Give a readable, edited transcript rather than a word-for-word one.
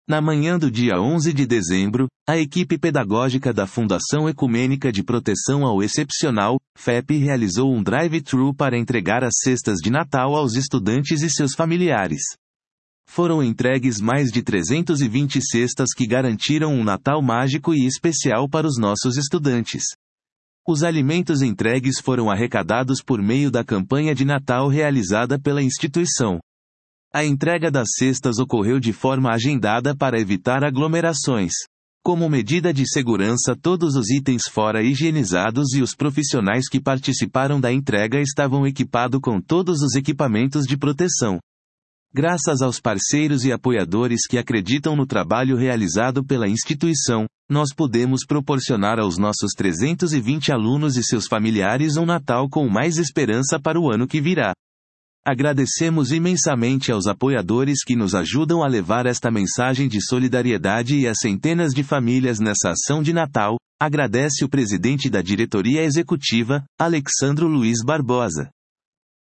Na manhã do dia 11 de dezembro, a equipe pedagógica da Fundação Ecumênica de Proteção ao Excepcional, FEP, realizou um drive-thru para entregar as cestas de Natal aos estudantes e seus familiares. Foram entregues mais de 320 cestas que garantiram um Natal mágico e especial para os nossos estudantes. Os alimentos entregues foram arrecadados por meio da campanha de Natal realizada pela instituição. A entrega das cestas ocorreu de forma agendada para evitar aglomerações. Como medida de segurança, todos os itens foram higienizados e os profissionais que participaram da entrega estavam equipados com todos os equipamentos de proteção. Graças aos parceiros e apoiadores que acreditam no trabalho realizado pela instituição, nós podemos proporcionar aos nossos 320 alunos e seus familiares um Natal com mais esperança para o ano que virá. Agradecemos imensamente aos apoiadores que nos ajudam a levar esta mensagem de solidariedade e a centenas de famílias nessa ação de Natal, agradece o presidente da diretoria executiva, Alexandro Luiz Barbosa.